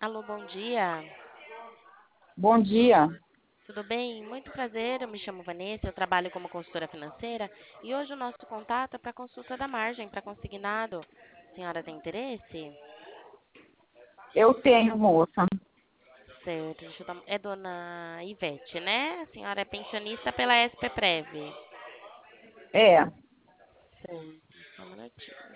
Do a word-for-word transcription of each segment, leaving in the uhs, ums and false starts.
Alô, bom dia. Bom dia. Tudo bem? Muito prazer. Eu me chamo Vanessa, eu trabalho como consultora financeira e hoje o nosso contato é para consulta da margem para consignado. A senhora tem interesse? Eu tenho, moça. Certo. Deixa eu dar... É dona Ivete, né? A senhora é pensionista pela S P Prev. É. Certo. Só um minutinho.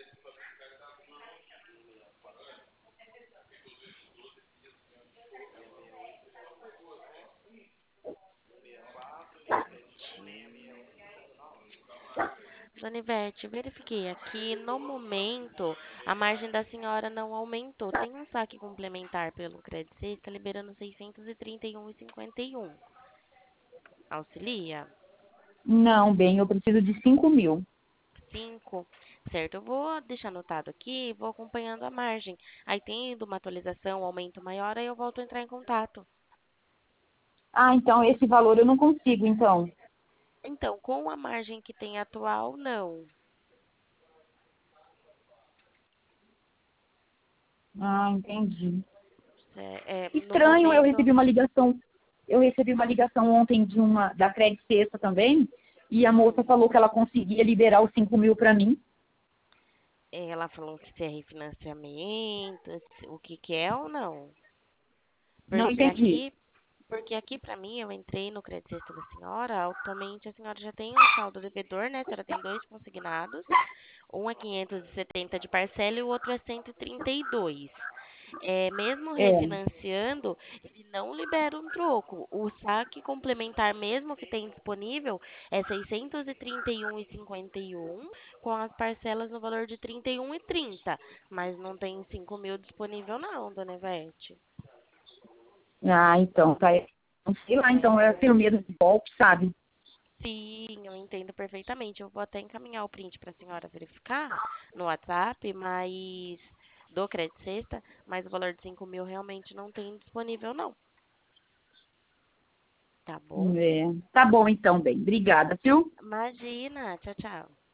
Dona Ivete, verifiquei aqui, no momento, a margem da senhora não aumentou. Tem um saque complementar pelo Credit Sexta liberando seiscentos e trinta e um vírgula cinquenta e um. Auxilia? Não, bem, eu preciso de cinco mil. Cinco. Certo, eu vou deixar anotado aqui, vou acompanhando a margem. Aí tendo uma atualização, um aumento maior, aí eu volto a entrar em contato. Ah, então esse valor eu não consigo, então. Então, com a margem que tem atual, não. Ah, entendi. É, é, no Estranho, eu momento, recebi uma ligação, eu recebi uma ligação ontem de uma da Credit Sexta também, e a moça hum, falou que ela conseguia liberar os cinco mil para mim. ela falou que se é refinanciamento, se- o que que é ou não. Não Porque entendi. aqui, porque aqui para mim, eu entrei no Credit Sexta da senhora, automaticamente a senhora já tem um saldo devedor, né? A senhora tem dois consignados, um é quinhentos e setenta de parcela e o outro é cento e trinta e dois. É, mesmo É. refinanciando, ele não libera um troco. O saque complementar mesmo que tem disponível é seiscentos e trinta e um vírgula cinquenta e um, com as parcelas no valor de trinta e um vírgula trinta. Mas não tem cinco mil disponível não, dona Ivete. Ah, então, tá. Não sei lá, então eu É, tenho medo de golpe, sabe? sim, eu entendo perfeitamente. Eu vou até encaminhar o print para a senhora verificar no WhatsApp, mas do Credit Sexta, mas o valor de cinco mil realmente não tem disponível não. Tá bom? É. Tá bom, então, bem. Obrigada, viu? Imagina. Tchau, tchau.